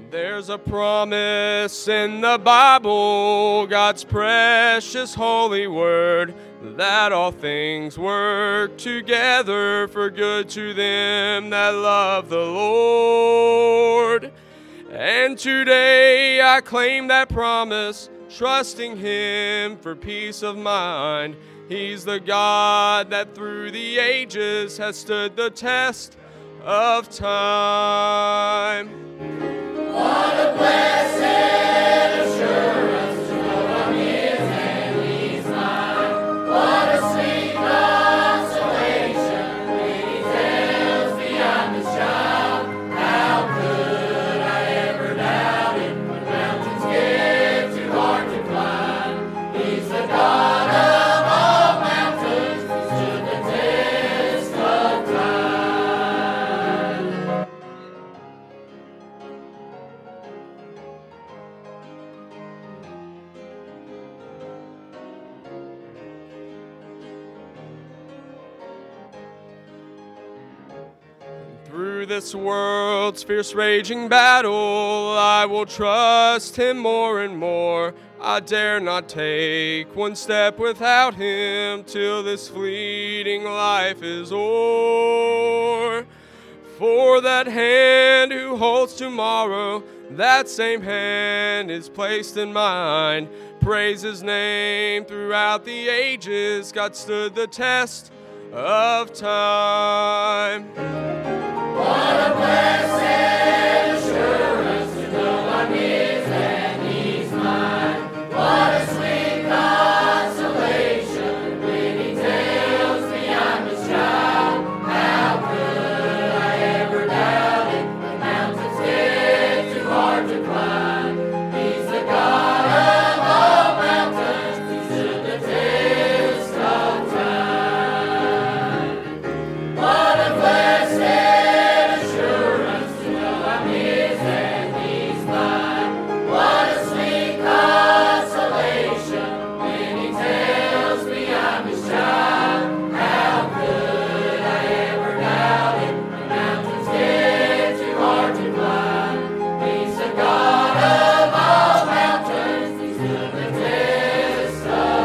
There's a promise in the Bible, God's precious holy word, that all things work together for good to them that love the Lord. And today I claim that promise, trusting Him for peace of mind. He's the God that through the ages has stood the test of time. What a blessed assurance to know I'm His and He's mine. What a sweet consolation when He tells me I'm His child. How could I ever doubt it when mountains get too hard to climb? He's the God of all mountains, He stood the test of time. Through this world's fierce raging battle, I will trust Him more and more. I dare not take one step without Him till this fleeting life is o'er. For that hand who holds tomorrow, that same hand is placed in mine. Praise His name throughout the ages, God stood the test of time. What a blessed assurance to know I'm His and He's mine. What a sweet consolation when He tells me I'm His child. How could I ever doubt it when mountains get too hard to climb? He's the God of all mountains, He stood the test of time. What a blessed assurance to know I'm His and He's mine. What a sweet consolation when He tells me I'm His child. How could I ever doubt it when mountains get too hard to climb? He's the God of all mountains, He stood the test of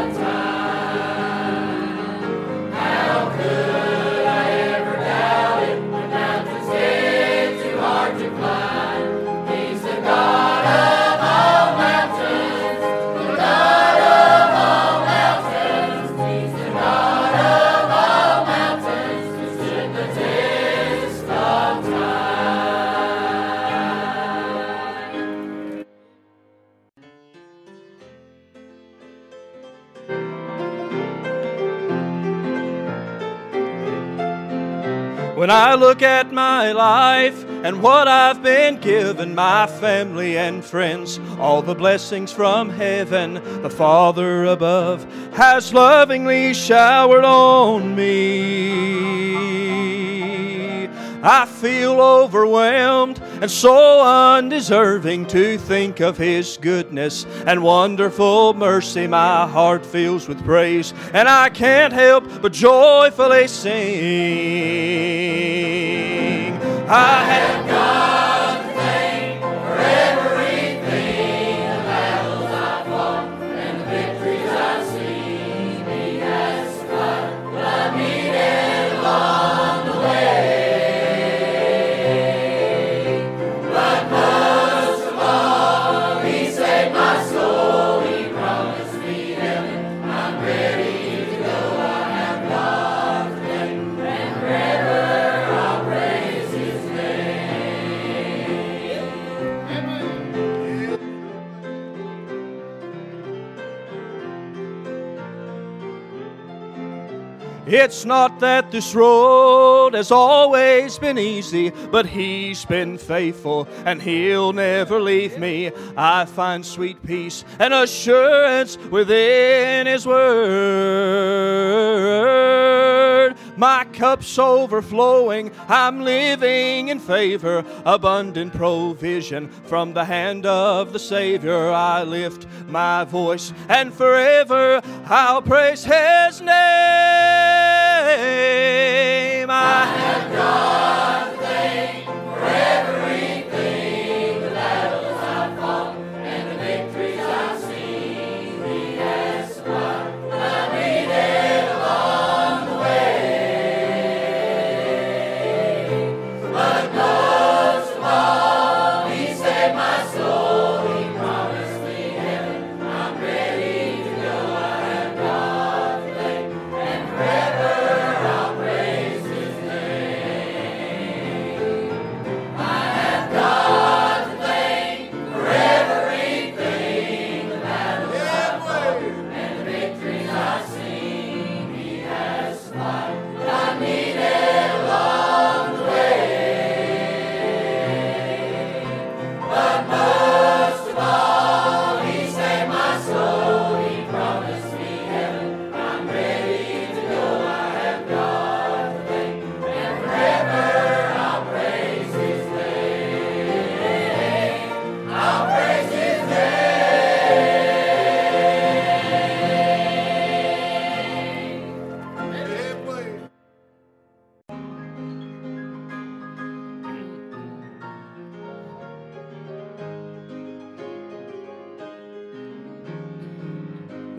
time. How could I ever doubt it when mountains get too hard to climb? He's the God of all mountains, the God of all mountains. He's the God of all mountains, who stood the test of time. When I look at my life and what I've been given, my family and friends, all the blessings from heaven, the Father above has lovingly showered on me. I feel overwhelmed and so undeserving to think of His goodness and wonderful mercy. My heart fills with praise, and I can't help but joyfully sing. I have God to thank for everything, the battles I fought and the victories I've seen. He has supplied what I needed along the way. But most of all, He saved my soul. He promised me heaven. I'm ready to go. I have God to thank, and forever I'll praise His name. It's not that this road has always been easy, but He's been faithful and He'll never leave me. I find sweet peace and assurance within His word. My cup's overflowing, I'm living in favor, abundant provision from the hand of the Savior. I lift my voice and forever I'll praise His name. I have God to thank for everything, the battles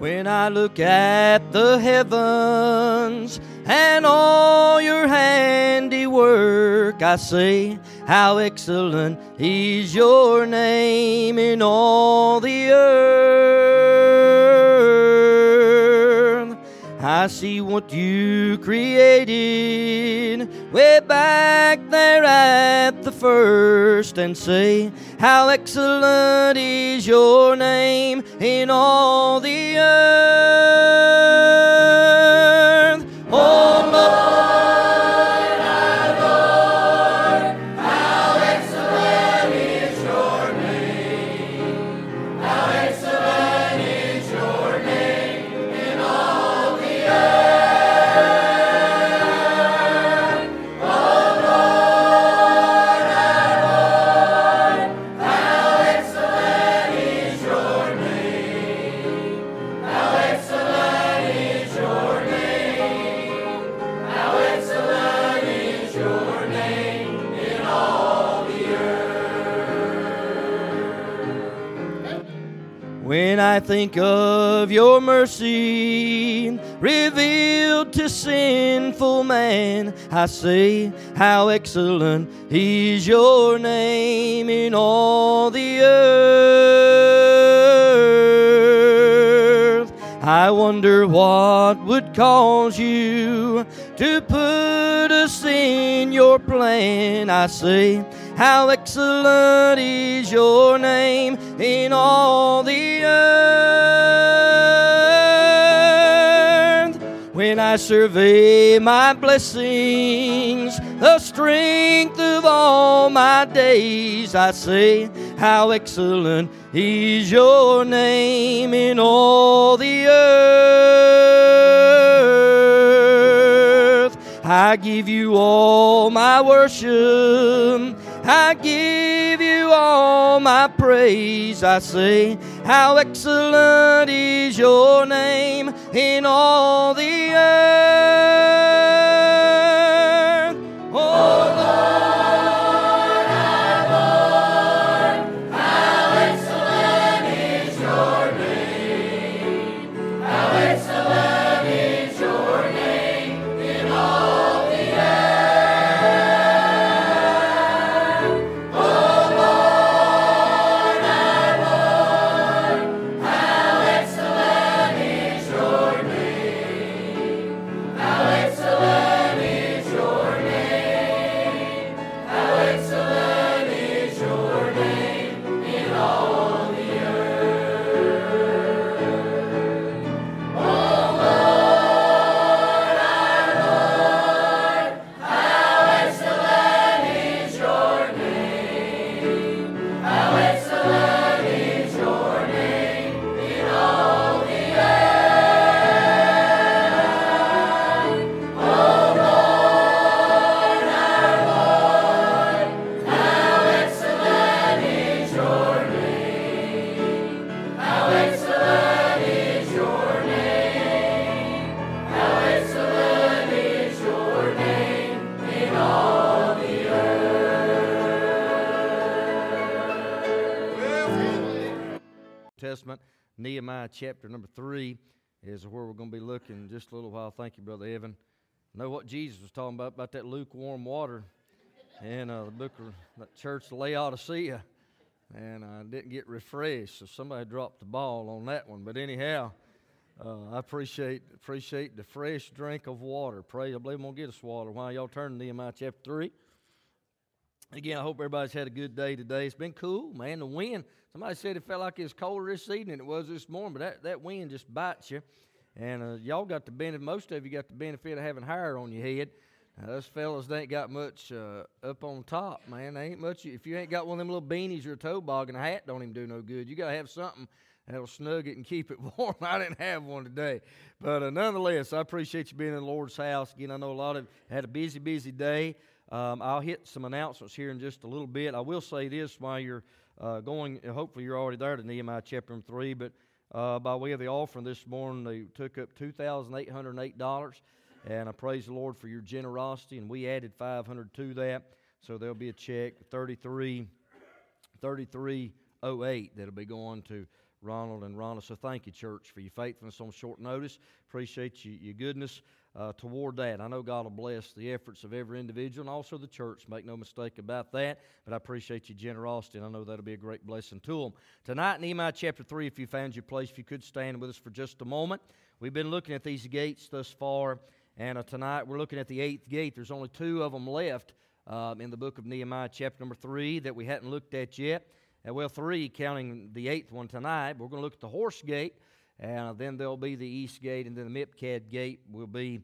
When I look at the heavens and all your handiwork, I say, how excellent is your name in all the earth. I see what you created way back there at the first, and say, how excellent is your name in all the earth. Oh Lord, our Lord, how excellent is your name. How excellent is your name in all the earth. When I think of your mercy revealed to sinful man, I say, how excellent is your name in all the earth. I wonder what would cause you to put us in your plan. I say, how excellent is your name in all the earth. When I survey my blessings, the strength of all my days, I say, how excellent is your name in all the earth. I give you all my worship, I give you all my praise. I say, how excellent is your name in all the earth. Oh Lord, our Lord, how excellent is your name. How excellent is your name in all the earth. Testament, Nehemiah chapter number 3 is where we're going to be looking in just a little while. Thank you, Brother Evan. Know what Jesus was talking about that lukewarm water in the book of the church of Laodicea, and I didn't get refreshed, so somebody dropped the ball on that one. But anyhow, I appreciate the fresh drink of water. Pray, I believe I'm going to get us water while y'all turn to Nehemiah chapter 3. Again, I hope everybody's had a good day today. It's been cool, man. The wind, somebody said it felt like it was colder this evening than it was this morning, but that wind just bites you. And y'all got the benefit, most of you got the benefit of having hair on your head. Those fellas, they ain't got much up on top, man. They ain't much. If you ain't got one of them little beanies or a toe bog and a hat, don't even do no good. You got to have something that'll snug it and keep it warm. I didn't have one today. But nonetheless, I appreciate you being in the Lord's house. Again, I know a lot of you had a busy day. I'll hit some announcements here in just a little bit. I will say this while you're going, hopefully you're already there to Nehemiah chapter 3, but by way of the offering this morning, they took up $2,808, and I praise the Lord for your generosity, and we added $500 to that, so there'll be a check, $3308, that'll be going to Ronald and Rhonda. So thank you, church, for your faithfulness on short notice. Appreciate your goodness toward that. I know God will bless the efforts of every individual and also the church. Make no mistake about that. But I appreciate your generosity, and I know that'll be a great blessing to them. Tonight, Nehemiah chapter 3, if you found your place, if you could stand with us for just a moment. We've been looking at these gates thus far, and tonight we're looking at the 8th gate. There's only 2 of them left in the book of Nehemiah chapter number 3 that we hadn't looked at yet. Well, 3, counting the 8th one tonight. We're going to look at the horse gate, and then there'll be the east gate, and then the Mipkad gate will be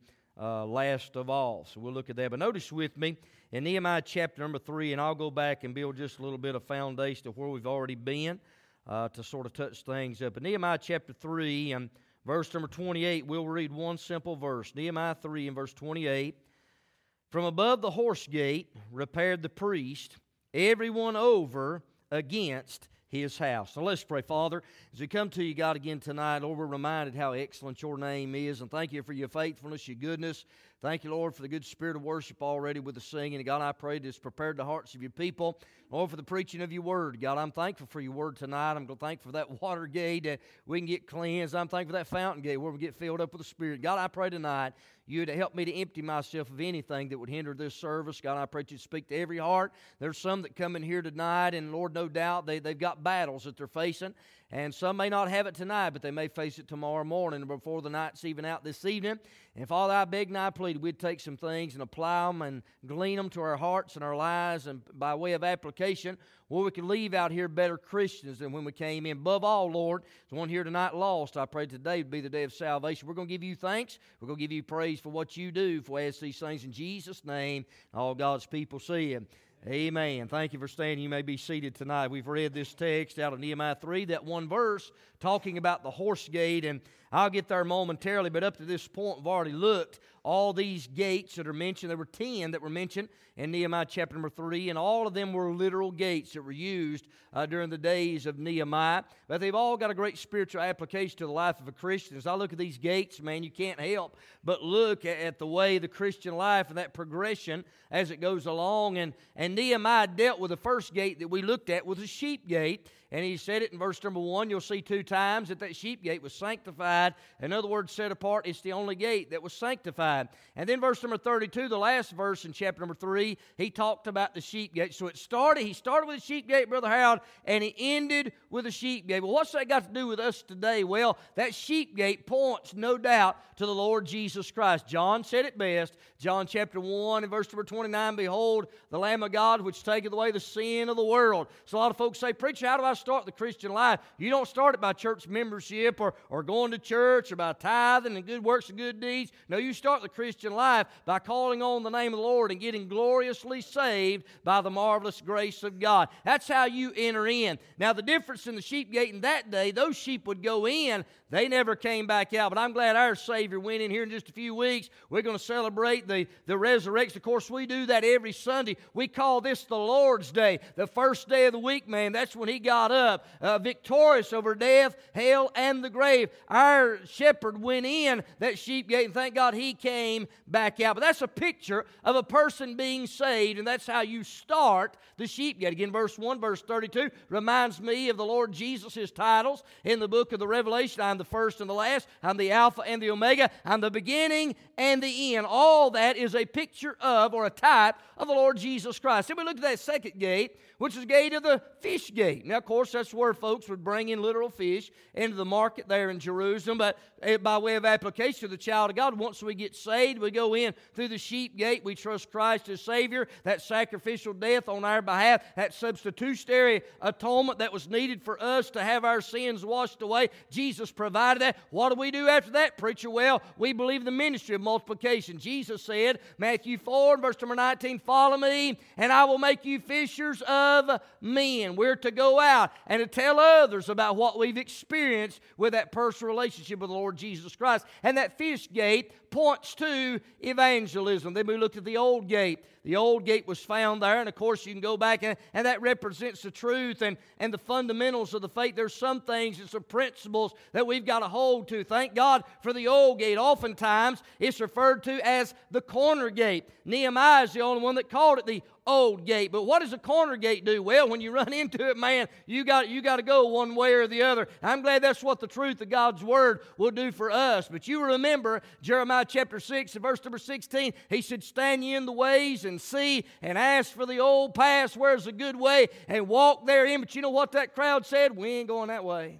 last of all. So we'll look at that. But notice with me in Nehemiah chapter number 3, and I'll go back and build just a little bit of foundation of where we've already been to sort of touch things up. In Nehemiah chapter 3 and verse number 28, we'll read one simple verse. Nehemiah 3 and verse 28. From above the horse gate repaired the priest, everyone over against his house. So let's pray. Father, as we come to you, God, again tonight, Lord, we're reminded how excellent your name is, and thank you for your faithfulness, your goodness. Thank you, Lord, for the good spirit of worship already with the singing. And God, I pray that it's prepared the hearts of your people. Lord, for the preaching of your word. God, I'm thankful for your word tonight. I'm thankful for that water gate that we can get cleansed. I'm thankful for that fountain gate where we get filled up with the Spirit. God, I pray tonight you to help me to empty myself of anything that would hinder this service. God, I pray you to speak to every heart. There's some that come in here tonight, and Lord, no doubt they've got battles that they're facing. And some may not have it tonight, but they may face it tomorrow morning before the night's even out this evening. And Father, I beg and I plead we'd take some things and apply them and glean them to our hearts and our lives, and by way of application, where we can leave out here better Christians than when we came in. Above all, Lord, there's one here tonight lost. I pray today would be the day of salvation. We're going to give you thanks. We're going to give you praise for what you do. For we ask these things in Jesus' name. All God's people see it. Amen. Thank you for standing. You may be seated tonight. We've read this text out of Nehemiah 3, that one verse, talking about the horse gate, and I'll get there momentarily, but up to this point, we've already looked. All these gates that are mentioned, there were 10 that were mentioned in Nehemiah chapter number 3, and all of them were literal gates that were used during the days of Nehemiah. But they've all got a great spiritual application to the life of a Christian. As I look at these gates, man, you can't help but look at the way the Christian life and that progression as it goes along. And Nehemiah dealt with the first gate that we looked at was the sheep gate. And he said it in verse number 1. You'll see 2 times that sheep gate was sanctified. In other words, set apart. It's the only gate that was sanctified. And then verse number 32, the last verse in chapter number 3, he talked about the sheep gate. So he started with the sheep gate, Brother Harold, and he ended with the sheep gate. Well, what's that got to do with us today? Well, that sheep gate points, no doubt, to the Lord Jesus Christ. John said it best. John chapter 1 and verse number 29, behold, the Lamb of God which taketh away the sin of the world. So a lot of folks say, preacher, how do I start the Christian life? You don't start it by church membership or going to church or by tithing and good works and good deeds. No, you start the Christian life by calling on the name of the Lord and getting gloriously saved by the marvelous grace of God. That's how you enter in. Now, the difference in the sheep gate in that day, those sheep would go in. They never came back out. But I'm glad our Savior went in here in just a few weeks. We're going to celebrate the resurrection. Of course, we do that every Sunday. We call this the Lord's Day, the first day of the week, man. That's when He got up, victorious over death, hell, and the grave. Our shepherd went in that sheep gate, and thank God He came back out. But that's a picture of a person being saved, and that's how you start the sheep gate. Again, verse 1, verse 32 reminds me of the Lord Jesus, His titles in the book of the Revelation. I'm the first and the last. I'm the Alpha and the Omega. I'm the beginning and the end. All that is a picture of or a type of the Lord Jesus Christ. Then we look at that second gate, which is the gate of the fish gate. Now, of course, that's where folks would bring in literal fish into the market there in Jerusalem. But by way of application to the child of God, once we get saved, we go in through the sheep gate. We trust Christ as Savior, that sacrificial death on our behalf, that substitutionary atonement that was needed for us to have our sins washed away. Jesus provided that. What do we do after that, preacher? Well, we believe the ministry of multiplication. Jesus said, Matthew 4, verse number 19, follow me, and I will make you fishers of men. We're to go out and to tell others about what we've experienced with that personal relationship with the Lord Jesus Christ. And that fish gate points to evangelism. Then we looked at the old gate. The old gate was found there, and of course you can go back and that represents the truth and the fundamentals of the faith. There's some things and some principles that we've we've got to hold to. Thank God for the old gate. Oftentimes, it's referred to as the corner gate. Nehemiah is the only one that called it the old gate. But what does a corner gate do? Well, when you run into it, man, you got to go one way or the other. I'm glad that's what the truth of God's Word will do for us. But you remember Jeremiah chapter 6 and verse number 16, he said, stand ye in the ways and see and ask for the old paths, where's the good way, and walk therein. But you know what that crowd said? We ain't going that way.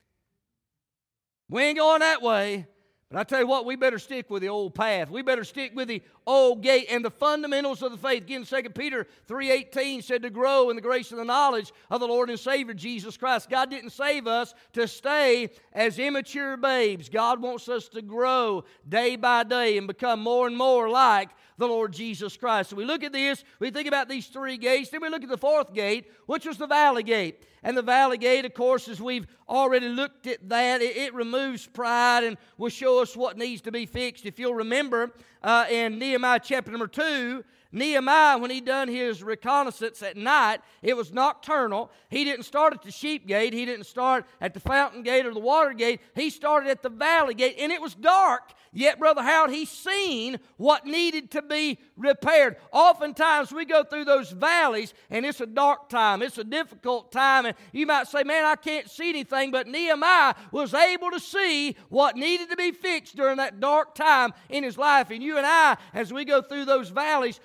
We ain't going that way. But I tell you what, we better stick with the old path. We better stick with the old gate and the fundamentals of the faith. Again, 2 Peter 3:18 said to grow in the grace and the knowledge of the Lord and Savior Jesus Christ. God didn't save us to stay as immature babes. God wants us to grow day by day and become more and more like the Lord Jesus Christ. So we look at this, we think about these three gates, then we look at the fourth gate, which was the valley gate. And the valley gate, of course, as we've already looked at that, it removes pride and will show us what needs to be fixed. If you'll remember in Nehemiah chapter number 2, Nehemiah, when he done his reconnaissance at night, it was nocturnal. He didn't start at the sheep gate. He didn't start at the fountain gate or the water gate. He started at the valley gate, and it was dark. Yet, Brother Howard, he seen what needed to be repaired. Oftentimes, we go through those valleys, and it's a dark time. It's a difficult time, and you might say, man, I can't see anything. But Nehemiah was able to see what needed to be fixed during that dark time in his life. And you and I, as we go through those valleys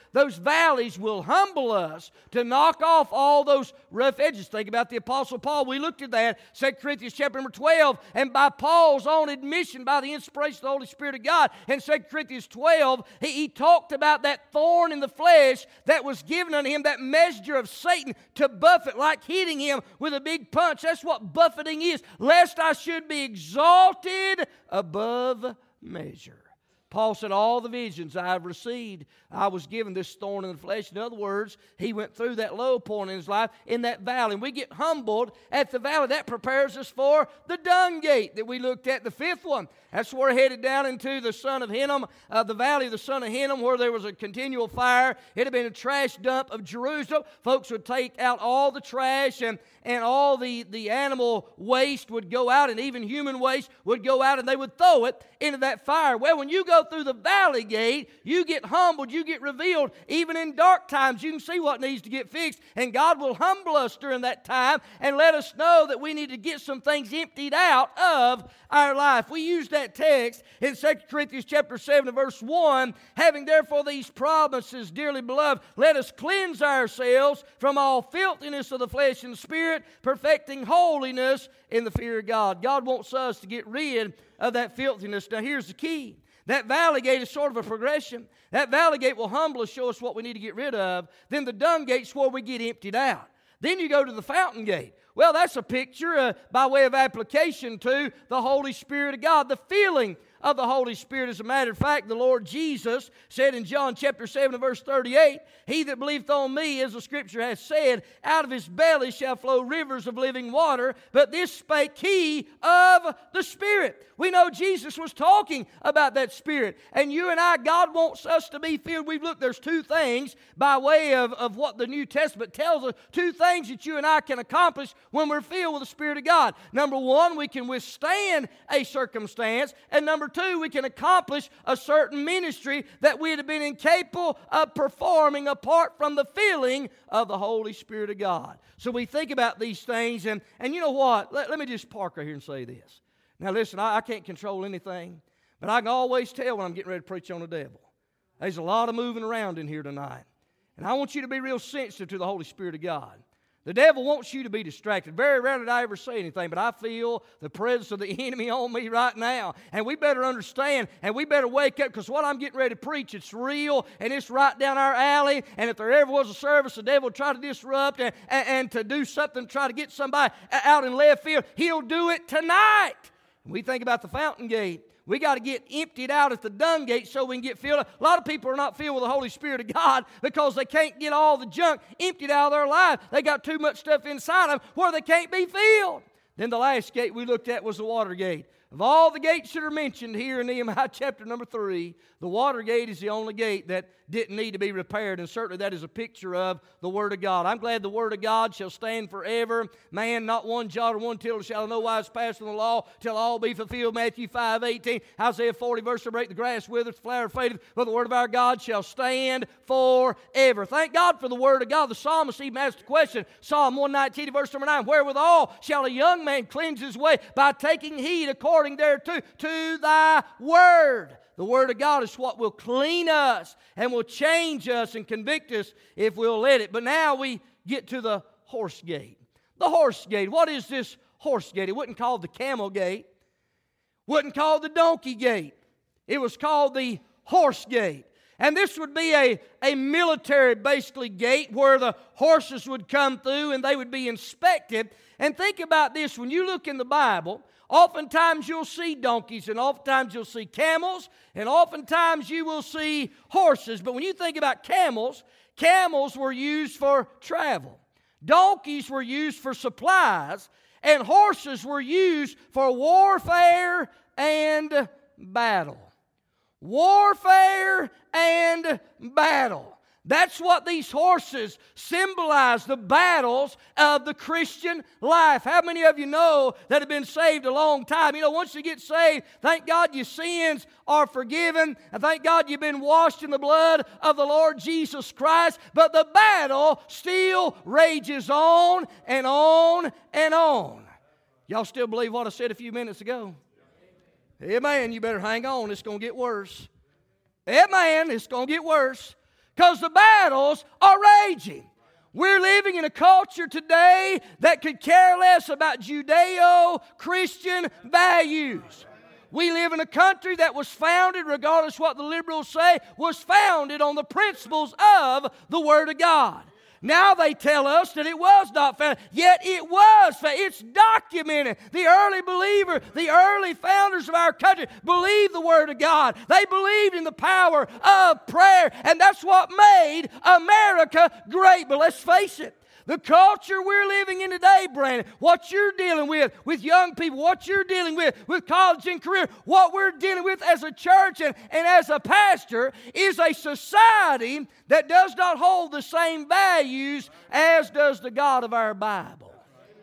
will humble us to knock off all those rough edges. Think about the Apostle Paul. We looked at that, 2 Corinthians chapter number 12, and by Paul's own admission, by the inspiration of the Holy Spirit of God, in 2 Corinthians 12, he talked about that thorn in the flesh that was given unto him, that messenger of Satan to buffet, like hitting him with a big punch. That's what buffeting is, lest I should be exalted above measure. Paul said, all the visions I have received, I was given this thorn in the flesh. In other words, he went through that low point in his life in that valley. And we get humbled at the valley. That prepares us for the dung gate that we looked at, the fifth one. That's where we're headed down into the son of Hinnom, the valley of the son of Hinnom, where there was a continual fire. It had been a trash dump of Jerusalem. Folks would take out all the trash, and all the animal waste would go out, and even human waste would go out, and they would throw it into that fire. Well, when you go through the valley gate, you get humbled, you get revealed. Even in dark times, you can see what needs to get fixed, and God will humble us during that time and let us know that we need to get some things emptied out of our life. We use that text in 2 Corinthians chapter 7 and verse 1, having therefore these promises, dearly beloved, let us cleanse ourselves from all filthiness of the flesh and spirit, perfecting holiness in the fear of God. God wants us to get rid of that filthiness. Now here's the key. That valley gate is sort of a progression. That valley gate will humble us, show us what we need to get rid of. Then the dung gate's where we get emptied out. Then you go to the fountain gate. Well, that's a picture by way of application to the Holy Spirit of God, the feeling of the Holy Spirit. As a matter of fact, the Lord Jesus said in John chapter 7 and verse 38, he that believeth on me, as the Scripture has said, out of his belly shall flow rivers of living water. But this spake he of the Spirit. We know Jesus was talking about that Spirit. And you and I, God wants us to be filled. We've looked, there's two things by way of what the New Testament tells us. Two things that you and I can accomplish when we're filled with the Spirit of God. Number one, we can withstand a circumstance. And number two, we can accomplish a certain ministry that we'd have been incapable of performing apart from the filling of the Holy Spirit of God. So we think about these things, and you know what? Let me just park right here and say this. Now listen, I can't control anything, but I can always tell when I'm getting ready to preach on the devil. There's a lot of moving around in here tonight, and I want you to be real sensitive to the Holy Spirit of God. The devil wants you to be distracted. Very rarely did I ever say anything, but I feel the presence of the enemy on me right now. And we better understand, and we better wake up, because what I'm getting ready to preach, it's real, and it's right down our alley. And if there ever was a service the devil would try to disrupt and to do something, try to get somebody out in left field, he'll do it tonight. We think about the fountain gate. We got to get emptied out at the dung gate so we can get filled up. A lot of people are not filled with the Holy Spirit of God because they can't get all the junk emptied out of their life. They got too much stuff inside them where they can't be filled. Then the last gate we looked at was the water gate. Of all the gates that are mentioned here in Nehemiah chapter number 3, the water gate is the only gate that didn't need to be repaired, and certainly that is a picture of the Word of God. I'm glad the Word of God shall stand forever. Man, not one jot or one tittle shall no wise pass from the law till all be fulfilled. Matthew 5:18, Isaiah 40 verse 8, the grass withereth, the flower fadeth, but the Word of our God shall stand forever. Thank God for the Word of God. The psalmist even asked the question, Psalm 119 verse number 9, wherewithal shall a young man cleanse his way? By taking heed according thereto to thy word. The Word of God is what will clean us and will change us and convict us if we'll let it. But now we get to the horse gate. The horse gate. What is this horse gate? It wasn't called the camel gate. Wasn't called the donkey gate. It was called the horse gate. And this would be a military, basically, gate where the horses would come through and they would be inspected. And think about this. When you look in the Bible, oftentimes you'll see donkeys, and oftentimes you'll see camels, and oftentimes you will see horses. But when you think about camels, camels were used for travel. Donkeys were used for supplies, and horses were used for warfare and battle. Warfare and battle. That's what these horses symbolize, the battles of the Christian life. How many of you know that have been saved a long time? You know, once you get saved, thank God your sins are forgiven. And thank God you've been washed in the blood of the Lord Jesus Christ. But the battle still rages on and on and on. Y'all still believe what I said a few minutes ago? Amen. You better hang on. It's going to get worse. Amen. It's going to get worse. Because the battles are raging. We're living in a culture today that could care less about Judeo-Christian values. We live in a country that was founded, regardless what the liberals say, was founded on the principles of the Word of God. Now they tell us that it was not founded, yet it was founded. It's documented. The early believer, the early founders of our country believed the Word of God. They believed in the power of prayer, and that's what made America great. But let's face it, the culture we're living in today, Brandon, what you're dealing with young people, what you're dealing with college and career, what we're dealing with as a church and as a pastor is a society that does not hold the same values as does the God of our Bible.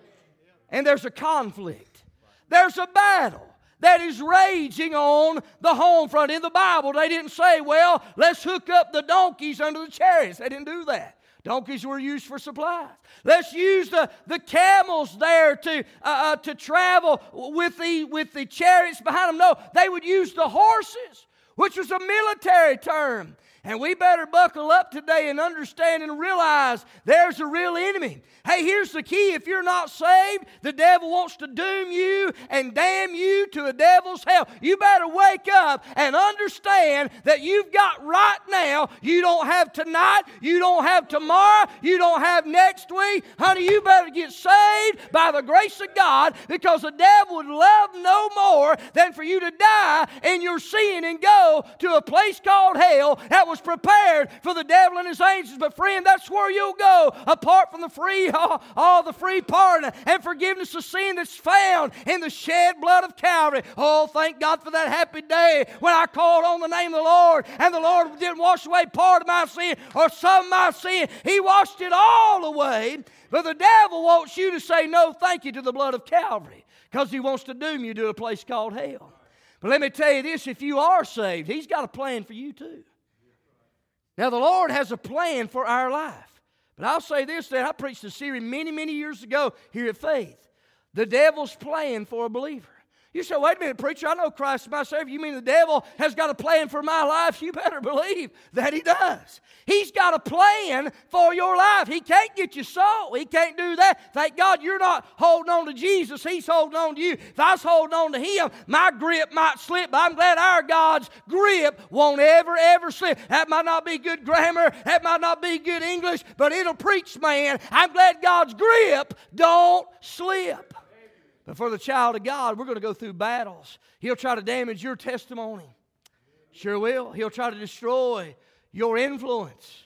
And there's a conflict. There's a battle that is raging on the home front. In the Bible, they didn't say, well, let's hook up the donkeys under the chariots. They didn't do that. Donkeys were used for supplies. Let's use the camels there to travel with the chariots behind them. No, they would use the horses, which was a military term. And we better buckle up today and understand and realize there's a real enemy. Hey, here's the key. If you're not saved, the devil wants to doom you and damn you to a devil's hell. You better wake up and understand that you've got right now. You don't have tonight. You don't have tomorrow. You don't have next week. Honey, you better get saved by the grace of God, because the devil would love no more than for you to die in your sin and go to a place called hell that was prepared for the devil and his angels. But friend, that's where you'll go apart from the free pardon and forgiveness of sin that's found in the shed blood of Calvary. Oh, thank God for that happy day when I called on the name of the Lord and the Lord didn't wash away part of my sin or some of my sin. He washed it all away. But the devil wants you to say no thank you to the blood of Calvary, because he wants to doom you to a place called hell. But let me tell you this, if you are saved, he's got a plan for you too. Now, the Lord has a plan for our life. But I'll say this, that I preached a series many, many years ago here at Faith. The devil's plan for a believer. You say, wait a minute, preacher, I know Christ is my Savior. You mean the devil has got a plan for my life? You better believe that he does. He's got a plan for your life. He can't get you sold. He can't do that. Thank God you're not holding on to Jesus. He's holding on to you. If I was holding on to him, my grip might slip. But I'm glad our God's grip won't ever slip. That might not be good grammar. That might not be good English. But it'll preach, man. I'm glad God's grip don't slip. But for the child of God, we're going to go through battles. He'll try to damage your testimony. Sure will. He'll try to destroy your influence.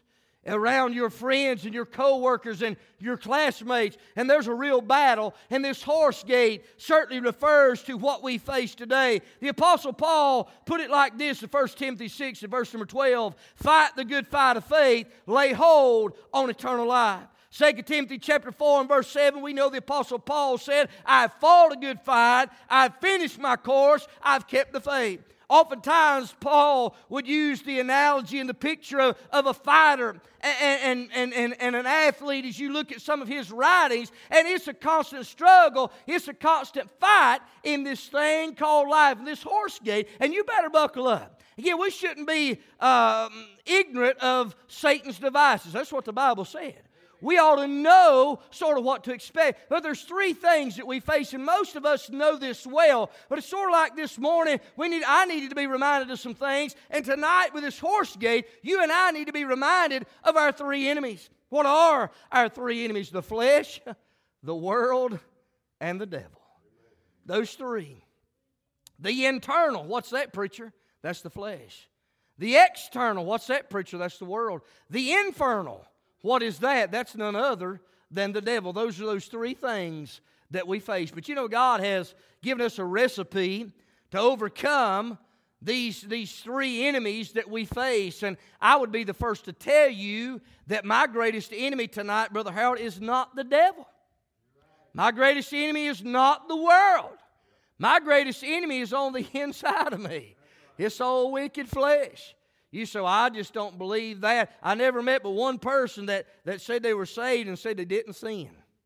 around your friends and your co-workers and your classmates, and there's a real battle, and this horse gate certainly refers to what we face today. The Apostle Paul put it like this in 1 Timothy 6 and verse number 12, fight the good fight of faith, lay hold on eternal life. 2 Timothy chapter 4 and verse 7, we know the Apostle Paul said, I've fought a good fight, I've finished my course, I've kept the faith. Oftentimes, Paul would use the analogy and the picture of a fighter and an athlete as you look at some of his writings, and it's a constant struggle, it's a constant fight in this thing called life, in this horse gate, and you better buckle up. Again, we shouldn't be ignorant of Satan's devices. That's what the Bible said. We ought to know sort of what to expect. But there's three things that we face, and most of us know this well. But it's sort of like this morning, I needed to be reminded of some things. And tonight with this horse gate, you and I need to be reminded of our three enemies. What are our three enemies? The flesh, the world, and the devil. Those three. The internal, what's that, preacher? That's the flesh. The external, what's that, preacher? That's the world. The infernal. What is that? That's none other than the devil. Those are those three things that we face. But you know, God has given us a recipe to overcome these three enemies that we face. And I would be the first to tell you that my greatest enemy tonight, Brother Harold, is not the devil. My greatest enemy is not the world. My greatest enemy is on the inside of me. It's old wicked flesh. You say, I just don't believe that. I never met but one person that said they were saved and said they didn't sin.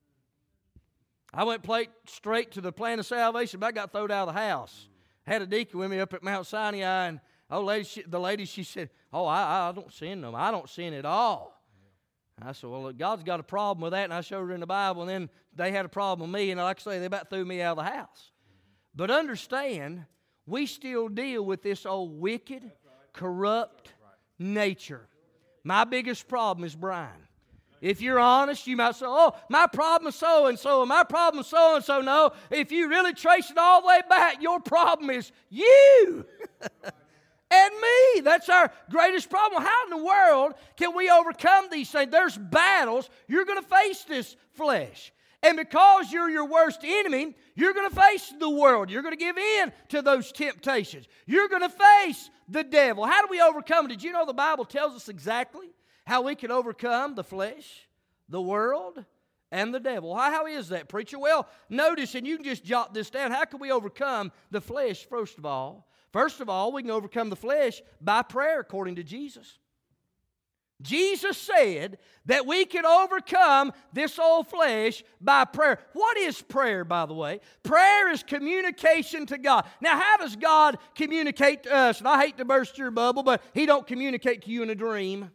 I went straight to the plan of salvation, but I got thrown out of the house. I had a deacon with me up at Mount Sinai, and the lady, she said, I don't sin no more. I don't sin at all. I said, well, look, God's got a problem with that, and I showed her in the Bible, and then they had a problem with me, and like I say, they about threw me out of the house. But understand, we still deal with this old wicked, corrupt nature. My biggest problem is Brian. If you're honest, you might say, my problem is so-and-so, and my problem is so-and-so. No, if you really trace it all the way back, your problem is you and me. That's our greatest problem. How in the world can we overcome these things? There's battles. You're going to face this flesh. And because you're your worst enemy, you're going to face the world. You're going to give in to those temptations. You're going to face the devil. How do we overcome it? Did you know the Bible tells us exactly how we can overcome the flesh, the world, and the devil? How is that, preacher? Well, notice, and you can just jot this down. How can we overcome the flesh, first of all? First of all, we can overcome the flesh by prayer, according to Jesus. Jesus said that we can overcome this old flesh by prayer. What is prayer, by the way? Prayer is communication to God. Now, how does God communicate to us? And I hate to burst your bubble, but He don't communicate to you in a dream.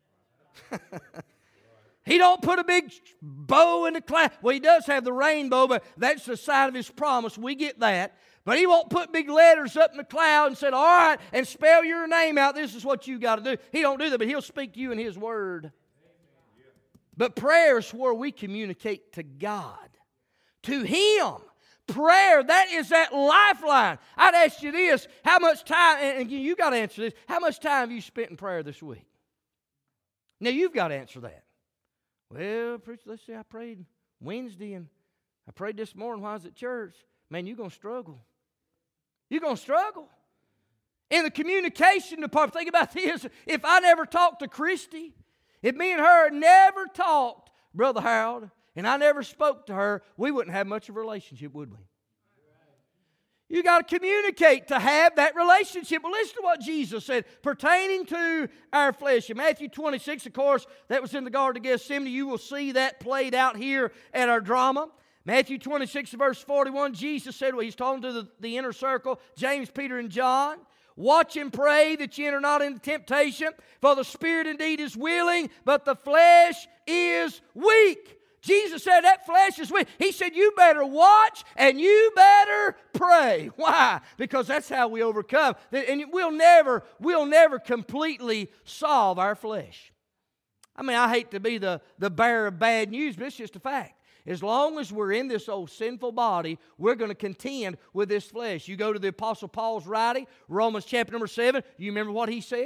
He don't put a big bow in the cloud. Well, He does have the rainbow, but that's the sign of His promise. We get that. But He won't put big letters up in the cloud and say, all right, and spell your name out. This is what you got to do. He don't do that, but He'll speak to you in His Word. But prayer is where we communicate to God, to Him. Prayer, that is that lifeline. I'd ask you this, how much time, and you got to answer this, how much time have you spent in prayer this week? Now, you've got to answer that. Well, preacher, let's see, I prayed Wednesday, and I prayed this morning while I was at church. Man, you're going to struggle. You're going to struggle. In the communication department, think about this. If I never talked to Christy, if me and her never talked, Brother Harold, and I never spoke to her, we wouldn't have much of a relationship, would we? You got to communicate to have that relationship. Well, listen to what Jesus said pertaining to our flesh. In Matthew 26, of course, that was in the Garden of Gethsemane. You will see that played out here at our drama. Matthew 26, verse 41, Jesus said, He's talking to the inner circle, James, Peter, and John. Watch and pray that you enter not into temptation, for the spirit indeed is willing, but the flesh is weak. Jesus said that flesh is weak. He said you better watch and you better pray. Why? Because that's how we overcome. And we'll never completely solve our flesh. I mean, I hate to be the bearer of bad news, but it's just a fact. As long as we're in this old sinful body, we're going to contend with this flesh. You go to the Apostle Paul's writing, Romans chapter number 7. You remember what he said?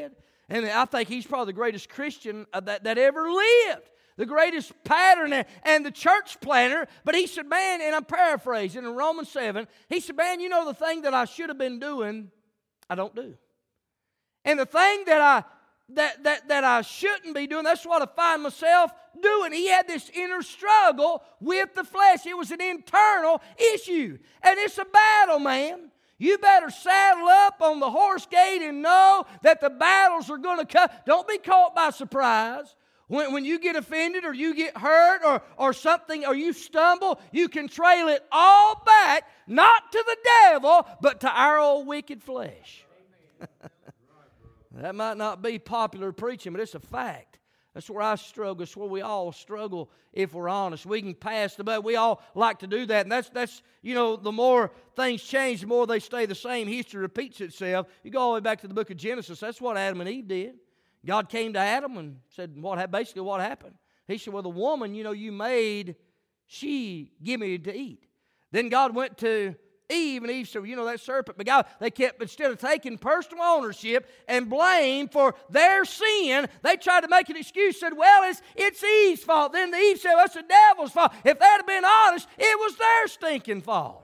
And I think he's probably the greatest Christian that ever lived. The greatest pattern and the church planter. But he said, man, and I'm paraphrasing, in Romans 7, he said, man, you know the thing that I should have been doing, I don't do. And the thing that I shouldn't be doing, that's what I find myself doing. He had this inner struggle with the flesh. It was an internal issue. And it's a battle, man. You better saddle up on the horse gate and know that the battles are going to come. Don't be caught by surprise. When you get offended or you get hurt or something or you stumble, you can trail it all back, not to the devil, but to our old wicked flesh. That might not be popular preaching, but it's a fact. That's where I struggle. It's where we all struggle if we're honest. We can pass the buck. We all like to do that. And that's you know, the more things change, the more they stay the same. History repeats itself. You go all the way back to the book of Genesis. That's what Adam and Eve did. God came to Adam and said, basically what happened? He said, well, the woman, you know, you made, she give me to eat. Then God went to Eve, and Eve said, you know, that serpent. But God, they kept, instead of taking personal ownership and blame for their sin, they tried to make an excuse, said, well, it's Eve's fault. Then Eve said, well, it's the devil's fault. If they'd have been honest, it was their stinking fault.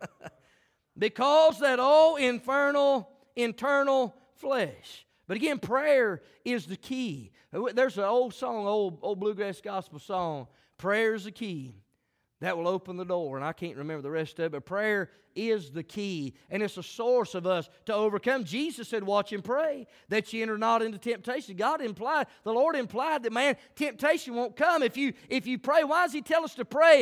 Because that old infernal, internal flesh. But again, prayer is the key. There's an old song, old bluegrass gospel song. Prayer is the key that will open the door. And I can't remember the rest of it, but prayer is the key. And it's a source of us to overcome. Jesus said, watch and pray that you enter not into temptation. The Lord implied that, man, temptation won't come if you pray. Why does He tell us to pray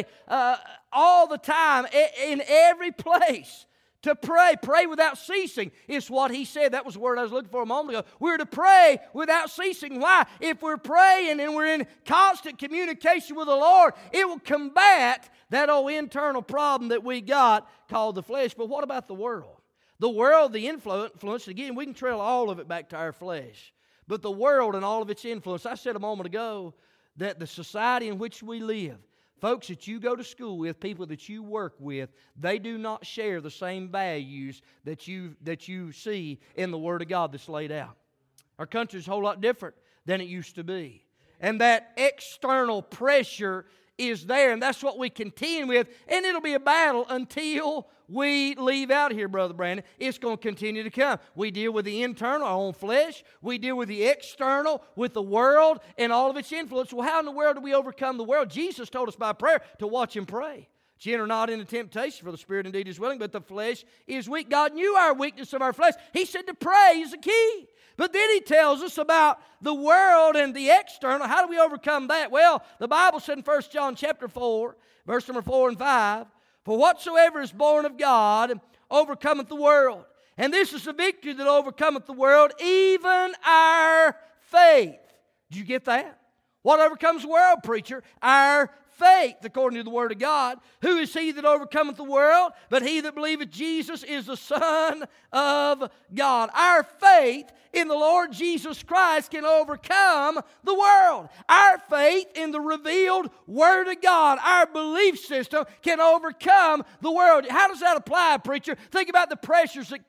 all the time, in every place? To pray without ceasing is what He said. That was the word I was looking for a moment ago. We're to pray without ceasing. Why? If we're praying and we're in constant communication with the Lord, it will combat that old internal problem that we got called the flesh. But what about the world? The world, the influence, again, we can trail all of it back to our flesh. But the world and all of its influence, I said a moment ago that the society in which we live, folks that you go to school with, people that you work with, they do not share the same values that you see in the Word of God that's laid out. Our country's a whole lot different than it used to be. And that external pressure is there, and that's what we contend with, and it'll be a battle until we leave out here, Brother Brandon. It's going to continue to come. We deal with the internal, our own flesh. We deal with the external, with the world and all of its influence. Well, how in the world do we overcome the world? Jesus told us by prayer to watch and pray. Ye enter not into temptation, for the spirit indeed is willing, but the flesh is weak. God knew our weakness of our flesh. He said to pray is the key. But then He tells us about the world and the external. How do we overcome that? Well, the Bible said in 1 John chapter 4, verse number 4 and 5, for whatsoever is born of God overcometh the world. And this is the victory that overcometh the world, even our faith. Did you get that? What overcomes the world, preacher? Our faith, according to the Word of God. Who is he that overcometh the world? But he that believeth Jesus is the Son of God. Our faith in the Lord Jesus Christ can overcome the world. Our faith in the revealed Word of God, our belief system, can overcome the world. How does that apply, preacher? Think about the pressures that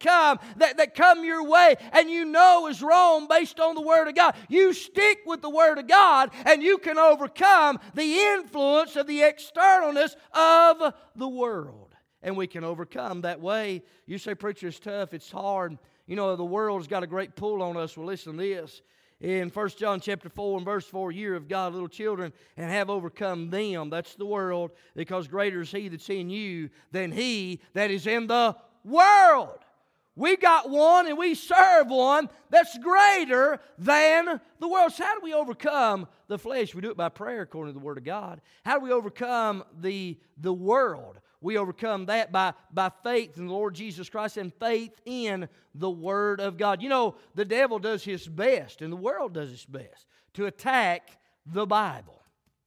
come your way and you know is wrong based on the Word of God. You stick with the Word of God and you can overcome the influence of the externalness of the world. And we can overcome that way. You say, preacher, it's tough, it's hard. You know, the world's got a great pull on us. Well, listen to this. In 1 John chapter 4 and verse 4, ye are of God, little children, and have overcome them. That's the world, because greater is He that's in you than he that is in the world. We've got one and we serve one that's greater than the world. So how do we overcome the flesh? We do it by prayer according to the Word of God. How do we overcome the world? We overcome that by faith in the Lord Jesus Christ and faith in the Word of God. You know, the devil does his best, and the world does its best, to attack the Bible.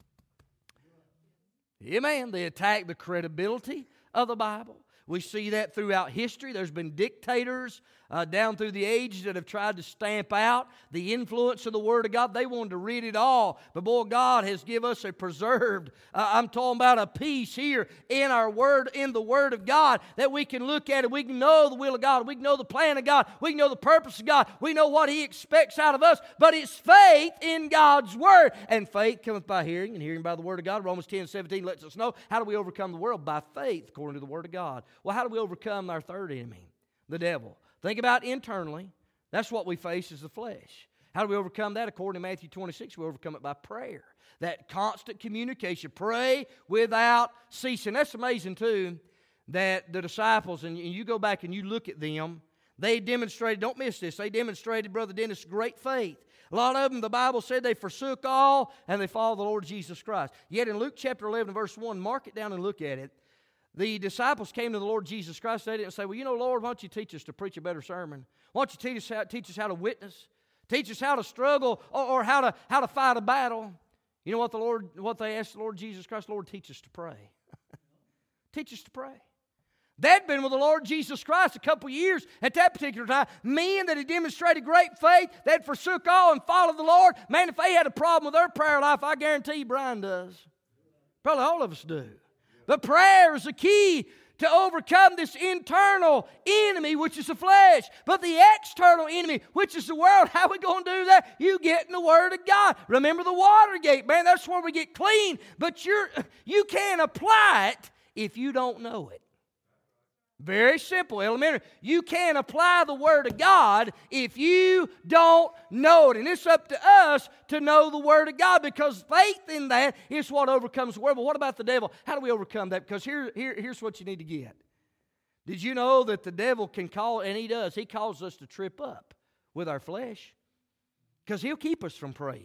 Amen. They attack the credibility of the Bible. We see that throughout history. There's been dictators down through the ages that have tried to stamp out the influence of the Word of God. They wanted to read it all. But boy, God has given us a preserved, I'm talking about a piece here in our Word, in the Word of God, that we can look at it. We can know the will of God. We can know the plan of God. We can know the purpose of God. We know what He expects out of us. But it's faith in God's Word. And faith cometh by hearing, and hearing by the Word of God. Romans 10:17 lets us know, how do we overcome the world? By faith, according to the Word of God. Well, how do we overcome our third enemy? The devil. Think about internally. That's what we face is the flesh. How do we overcome that? According to Matthew 26, we overcome it by prayer. That constant communication. Pray without ceasing. That's amazing too, that the disciples, and you go back and you look at them, they demonstrated, don't miss this, they demonstrated, Brother Dennis, great faith. A lot of them, the Bible said, they forsook all and they followed the Lord Jesus Christ. Yet in Luke chapter 11, verse 1, mark it down and look at it. The disciples came to the Lord Jesus Christ. They didn't say, well, you know, Lord, why don't you teach us to preach a better sermon? Why don't you teach us how to witness? Teach us how to struggle or how to fight a battle. You know what they asked the Lord Jesus Christ? Lord, teach us to pray. Teach us to pray. They'd been with the Lord Jesus Christ a couple years at that particular time. Men that had demonstrated great faith, they'd forsook all and followed the Lord. Man, if they had a problem with their prayer life, I guarantee you Brian does. Probably all of us do. But prayer is the key to overcome this internal enemy, which is the flesh. But the external enemy, which is the world, how are we going to do that? You get in the Word of God. Remember the Watergate, man, that's where we get clean. But you can't apply it if you don't know it. Very simple, elementary. You can't apply the Word of God if you don't know it. And it's up to us to know the Word of God, because faith in that is what overcomes the world. But what about the devil? How do we overcome that? Because here's what you need to get. Did you know that the devil can call, and he does, he calls us to trip up with our flesh? Because he'll keep us from praying.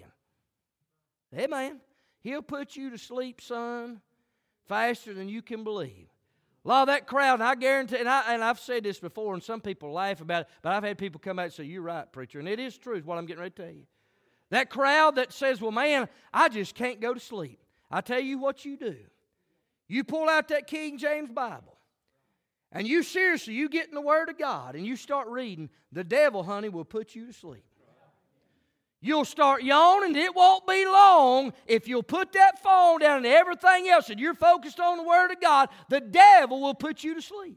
Amen. He'll put you to sleep, son, faster than you can believe. A lot of that crowd, and I guarantee, and I've said this before, and some people laugh about it, but I've had people come out and say, you're right, preacher, and it is true, what I'm getting ready to tell you. That crowd that says, well, man, I just can't go to sleep. I tell you what you do. You pull out that King James Bible, and you get in the Word of God, and you start reading, the devil, honey, will put you to sleep. You'll start yawning, and it won't be long. If you'll put that phone down and everything else, and you're focused on the Word of God, the devil will put you to sleep.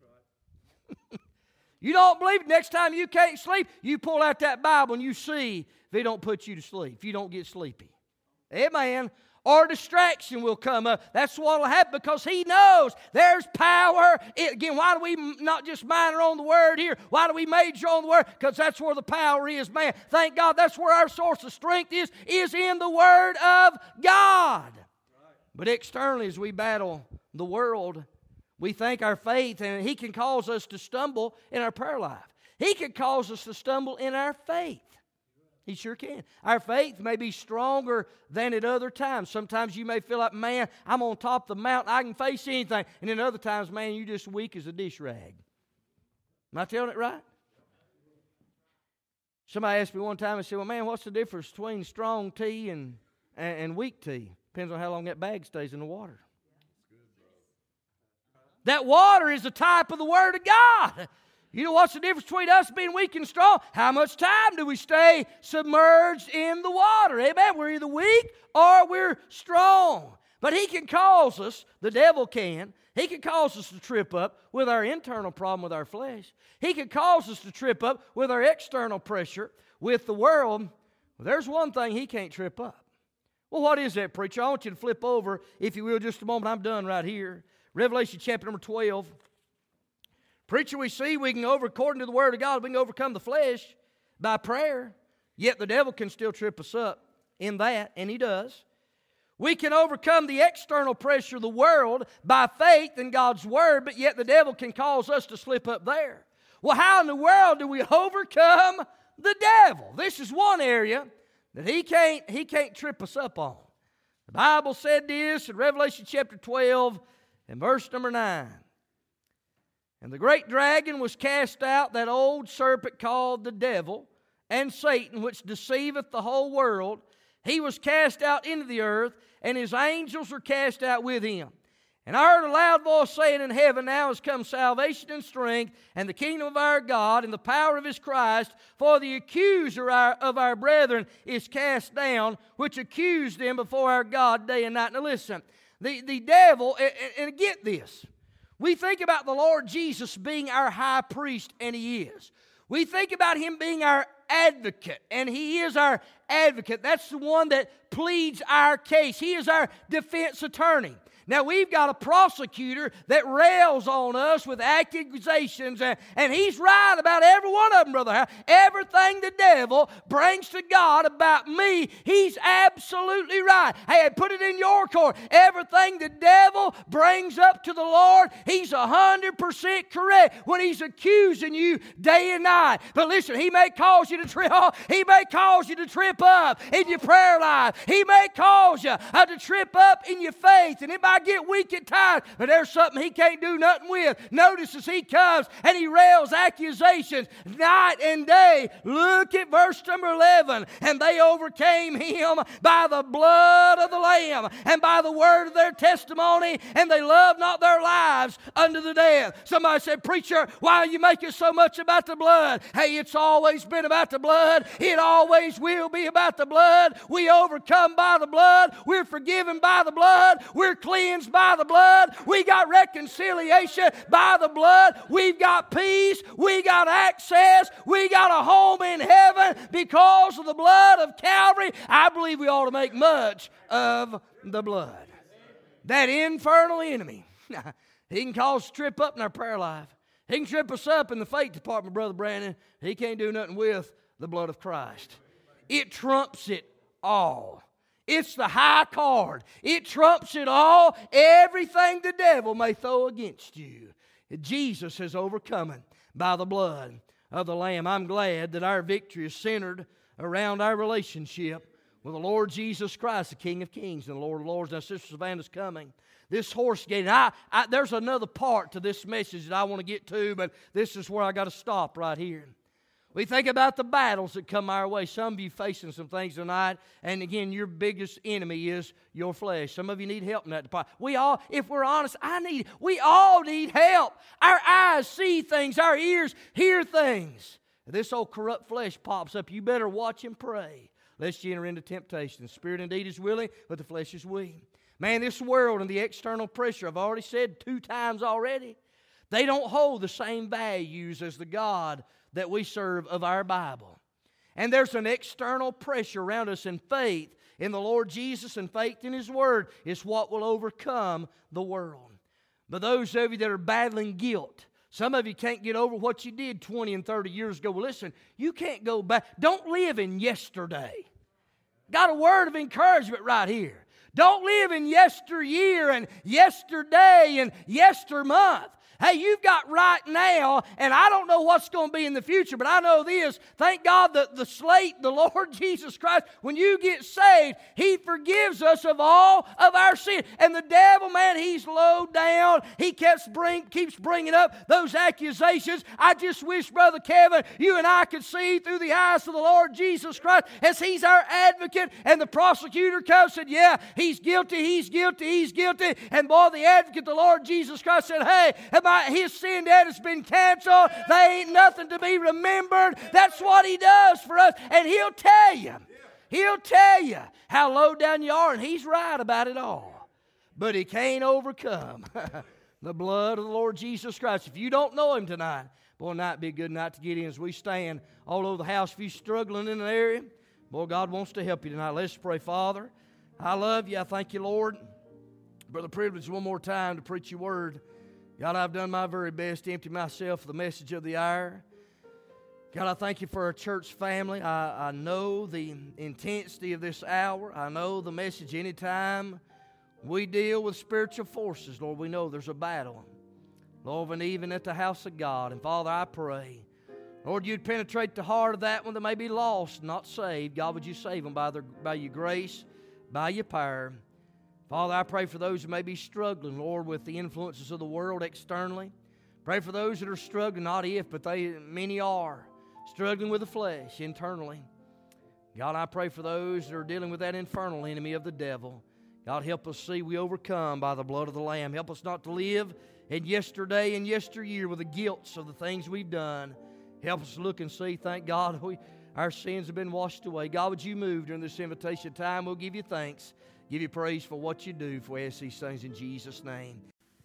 You don't believe it? Next time you can't sleep, you pull out that Bible and you see if it don't put you to sleep, if you don't get sleepy. Amen. Or distraction will come up. That's what will happen, because he knows there's power. Again, why do we not just minor on the Word here? Why do we major on the Word? Because that's where the power is, man. Thank God that's where our source of strength is in the Word of God. But externally, as we battle the world, we think our faith, and he can cause us to stumble in our prayer life. He can cause us to stumble in our faith. He sure can. Our faith may be stronger than at other times. Sometimes you may feel like, man, I'm on top of the mountain. I can face anything. And then other times, man, you're just weak as a dish rag. Am I telling it right? Somebody asked me one time, I said, well, man, what's the difference between strong tea and weak tea? Depends on how long that bag stays in the water. That water is a type of the Word of God. You know what's the difference between us being weak and strong? How much time do we stay submerged in the water? Amen. We're either weak or we're strong. But he can cause us, the devil can, he can cause us to trip up with our internal problem with our flesh. He can cause us to trip up with our external pressure with the world. Well, there's one thing he can't trip up. Well, what is that, preacher? I want you to flip over, if you will, just a moment. I'm done right here. Revelation chapter number 12. Preacher, we see we can according to the Word of God, we can overcome the flesh by prayer. Yet the devil can still trip us up in that, and he does. We can overcome the external pressure of the world by faith in God's Word, but yet the devil can cause us to slip up there. Well, how in the world do we overcome the devil? This is one area that he can't trip us up on. The Bible said this in Revelation chapter 12 and verse number 9. And the great dragon was cast out, that old serpent called the devil and Satan, which deceiveth the whole world. He was cast out into the earth, and his angels were cast out with him. And I heard a loud voice saying in heaven, now has come salvation and strength, and the kingdom of our God, and the power of His Christ, for the accuser of our brethren is cast down, which accused them before our God day and night. Now listen, the devil, and get this, we think about the Lord Jesus being our high priest, and He is. We think about Him being our advocate, and He is our advocate. That's the one that pleads our case. He is our defense attorney. Now, we've got a prosecutor that rails on us with accusations, and he's right about every one of them, Brother Howard. Everything the devil brings to God about me, he's absolutely right. Hey, put it in your court. Everything the devil brings up to the Lord, he's 100% correct when he's accusing you day and night. But listen, he may cause you to trip up. He may cause you to trip up in your prayer life. He may cause you to trip up in your faith, and it might get weak at times, but there's something he can't do nothing with. Notice as he comes and he rails accusations night and day. Look at verse number 11. And they overcame him by the blood of the Lamb and by the word of their testimony, and they loved not their lives unto the death. Somebody said, preacher, why are you making so much about the blood? Hey, it's always been about the blood. It always will be about the blood. We overcome by the blood. We're forgiven by the blood. We're cleansed by the blood. We got reconciliation by the blood. We've got peace. We got access. We got a home in heaven because of the blood of Calvary. I believe we ought to make much of the blood. That infernal enemy, he can cause us to trip up in our prayer life. He can trip us up in the faith department, Brother Brandon. He can't do nothing with the blood of Christ. It trumps it all. It's the high card. It trumps it all. Everything the devil may throw against you, Jesus has overcome it by the blood of the Lamb. I'm glad that our victory is centered around our relationship with the Lord Jesus Christ, the King of Kings and the Lord of Lords. Now, Sister Savannah's coming. This horse gate, there's another part to this message that I want to get to, but this is where I got to stop right here. We think about the battles that come our way. Some of you facing some things tonight, and again, your biggest enemy is your flesh. Some of you need help in that department. We all, if we're honest, we all need help. Our eyes see things, our ears hear things. If this old corrupt flesh pops up, you better watch and pray, lest you enter into temptation. The spirit indeed is willing, but the flesh is weak. Man, this world and the external pressure, I've already said 2 times already, they don't hold the same values as the God that we serve of our Bible. And there's an external pressure around us, and faith in the Lord Jesus and faith in His Word is what will overcome the world. But those of you that are battling guilt, some of you can't get over what you did 20 and 30 years ago. Well, listen, you can't go back. Don't live in yesterday. Got a word of encouragement right here. Don't live in yesteryear and yesterday and yestermonth. Hey, you've got right now, and I don't know what's going to be in the future, but I know this. Thank God that the Lord Jesus Christ, when you get saved, He forgives us of all of our sin. And the devil, man, he's low down. He keeps bringing up those accusations. I just wish, Brother Kevin, you and I could see through the eyes of the Lord Jesus Christ as He's our advocate, and the prosecutor comes and said, yeah, he's guilty, he's guilty, he's guilty. And boy, the advocate, the Lord Jesus Christ said, hey, His sin debt has been canceled. There ain't nothing to be remembered. That's what He does for us. And He'll tell you how low down you are, and He's right about it all. But He can't overcome the blood of the Lord Jesus Christ. If you don't know Him tonight, boy, tonight be a good night to get in as we stand all over the house. If you're struggling in an area, boy, God wants to help you tonight. Let's pray. Father, I love you. I thank you, Lord, for the privilege one more time to preach your word. God, I've done my very best to empty myself of the message of the hour. God, I thank you for our church family. I know the intensity of this hour. I know the message. Anytime we deal with spiritual forces, Lord, we know there's a battle. Lord, and even at the house of God. And Father, I pray, Lord, you'd penetrate the heart of that one that may be lost, not saved. God, would you save them by your grace, by your power. Father, I pray for those who may be struggling, Lord, with the influences of the world externally. Pray for those that are struggling, not if, but many are, struggling with the flesh internally. God, I pray for those that are dealing with that infernal enemy of the devil. God, help us see we overcome by the blood of the Lamb. Help us not to live in yesterday and yesteryear with the guilt of the things we've done. Help us look and see, thank God, our sins have been washed away. God, would you move during this invitation time? We'll give you thanks, give you praise for what you do. For we ask these things in Jesus' name.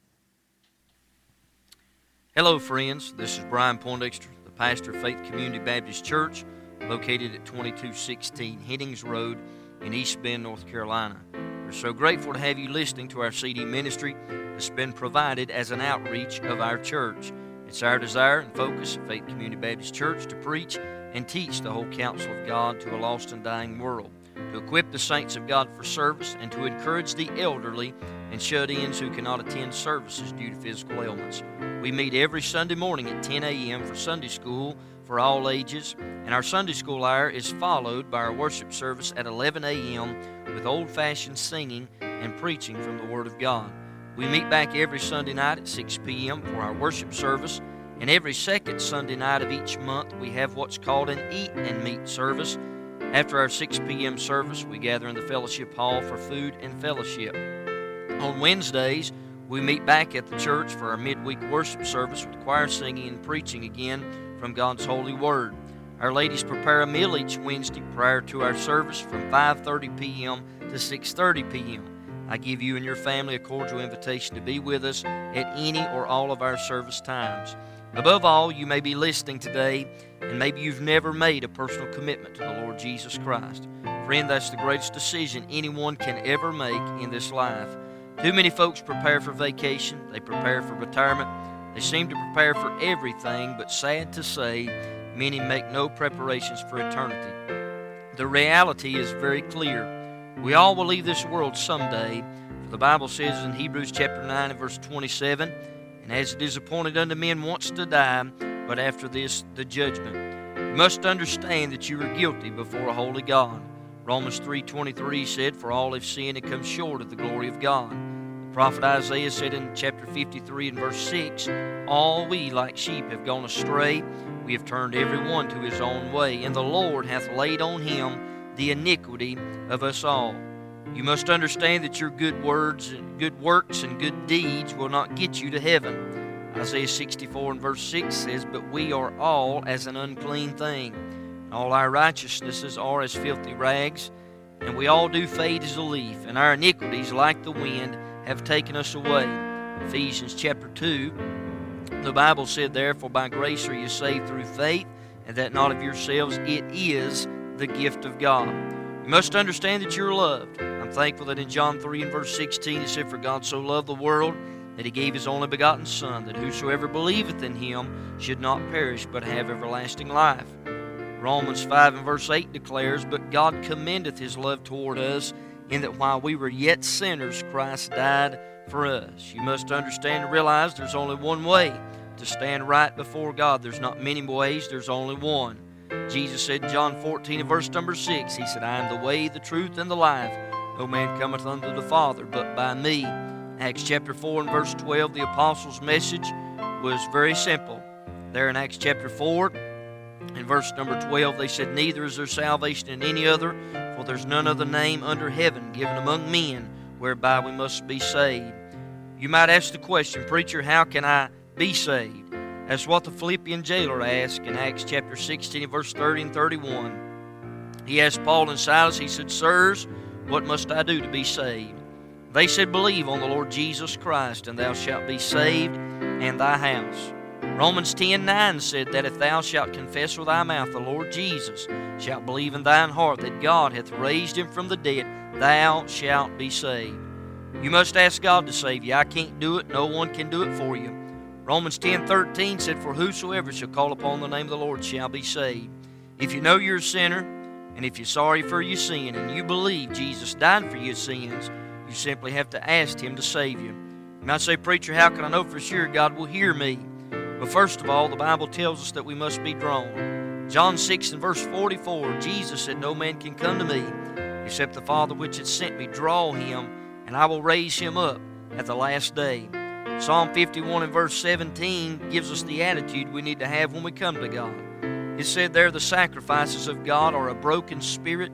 Hello, friends. This is Brian Poindexter, the pastor of Faith Community Baptist Church, located at 2216 Headings Road in East Bend, North Carolina. We're so grateful to have you listening to our CD ministry that's been provided as an outreach of our church. It's our desire and focus at Faith Community Baptist Church to preach and teach the whole counsel of God to a lost and dying world, to equip the saints of God for service, and to encourage the elderly and shut-ins who cannot attend services due to physical ailments. We meet every Sunday morning at 10 a.m. for Sunday school for all ages, and our Sunday school hour is followed by our worship service at 11 a.m. with old-fashioned singing and preaching from the Word of God. We meet back every Sunday night at 6 p.m. for our worship service, and every second Sunday night of each month we have what's called an Eat and Meet service. After our 6 p.m. service, we gather in the fellowship hall for food and fellowship. On Wednesdays, we meet back at the church for our midweek worship service with choir singing and preaching again from God's holy Word. Our ladies prepare a meal each Wednesday prior to our service from 5:30 p.m. to 6:30 p.m. I give you and your family a cordial invitation to be with us at any or all of our service times. Above all, you may be listening today, and maybe you've never made a personal commitment to the Lord Jesus Christ. Friend, that's the greatest decision anyone can ever make in this life. Too many folks prepare for vacation, they prepare for retirement, they seem to prepare for everything, but sad to say, many make no preparations for eternity. The reality is very clear. We all will leave this world someday, for the Bible says in Hebrews chapter 9 and verse 27, "And as it is appointed unto men once to die, but after this the judgment." You must understand that you are guilty before a holy God. Romans 3:23 said, "For all have sinned and come short of the glory of God." The prophet Isaiah said in chapter 53 and verse 6, "All we like sheep have gone astray, we have turned every one to his own way, and the Lord hath laid on him the iniquity of us all." You must understand that your good words and good works and good deeds will not get you to heaven. Isaiah 64 and verse 6 says, "But we are all as an unclean thing, and all our righteousnesses are as filthy rags, and we all do fade as a leaf, and our iniquities, like the wind, have taken us away." Ephesians chapter 2, the Bible said, "Therefore by grace are you saved through faith, and that not of yourselves, it is the gift of God." You must understand that you're loved. I'm thankful that in John 3 and verse 16 it said, "For God so loved the world that he gave his only begotten Son, that whosoever believeth in him should not perish but have everlasting life." Romans 5 and verse 8 declares, "But God commendeth his love toward us, in that while we were yet sinners, Christ died for us." You must understand and realize there's only one way to stand right before God. There's not many ways, there's only one. Jesus said in John 14 and verse number 6, he said, "I am the way, the truth, and the life. No man cometh unto the Father but by me." Acts chapter 4 and verse 12, the apostles' message was very simple. There in Acts chapter 4 and verse number 12, they said, "Neither is there salvation in any other, for there's none other name under heaven given among men whereby we must be saved." You might ask the question, "Preacher, how can I be saved?" That's what the Philippian jailer asked in Acts chapter 16 and verse 30 and 31. He asked Paul and Silas, he said, "Sirs, what must I do to be saved?" They said, "Believe on the Lord Jesus Christ, and thou shalt be saved, and thy house." Romans 10:9 said that if thou shalt confess with thy mouth the Lord Jesus, shalt believe in thine heart that God hath raised him from the dead, thou shalt be saved. You must ask God to save you. I can't do it. No one can do it for you. Romans 10:13 said, "For whosoever shall call upon the name of the Lord shall be saved." If you know you're a sinner, and if you're sorry for your sin, and you believe Jesus died for your sins, you simply have to ask him to save you. You might say, "Preacher, how can I know for sure God will hear me?" Well, first of all, the Bible tells us that we must be drawn. John 6 and verse 44, Jesus said, "No man can come to me, except the Father which hath sent me draw him, and I will raise him up at the last day." Psalm 51 and verse 17 gives us the attitude we need to have when we come to God. It said there, "The sacrifices of God are a broken spirit, a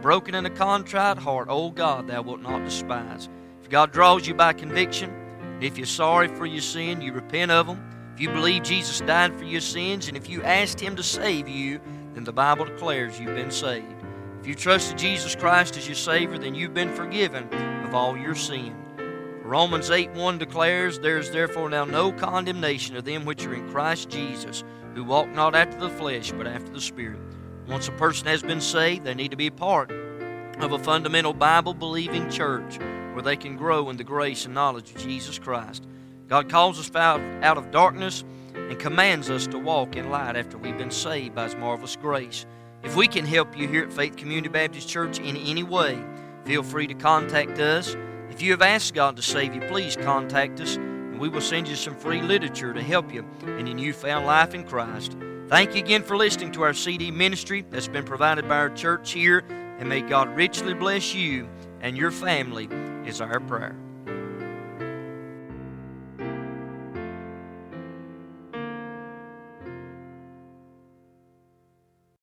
broken and a contrite heart, O God, thou wilt not despise. If God draws you by conviction, and if you're sorry for your sin, you repent of them. If you believe Jesus died for your sins, and if you asked Him to save you, then the Bible declares you've been saved. If you trusted Jesus Christ as your Savior, then you've been forgiven of all your sin. Romans 8:1 declares, There is therefore now no condemnation of them which are in Christ Jesus, who walk not after the flesh, but after the Spirit. Once a person has been saved, they need to be part of a fundamental Bible-believing church where they can grow in the grace and knowledge of Jesus Christ. God calls us out of darkness and commands us to walk in light after we've been saved by His marvelous grace. If we can help you here at Faith Community Baptist Church in any way, feel free to contact us. If you have asked God to save you, please contact us, and we will send you some free literature to help you in your newfound life in Christ. Thank you again for listening to our CD ministry that's been provided by our church here, and may God richly bless you and your family is our prayer.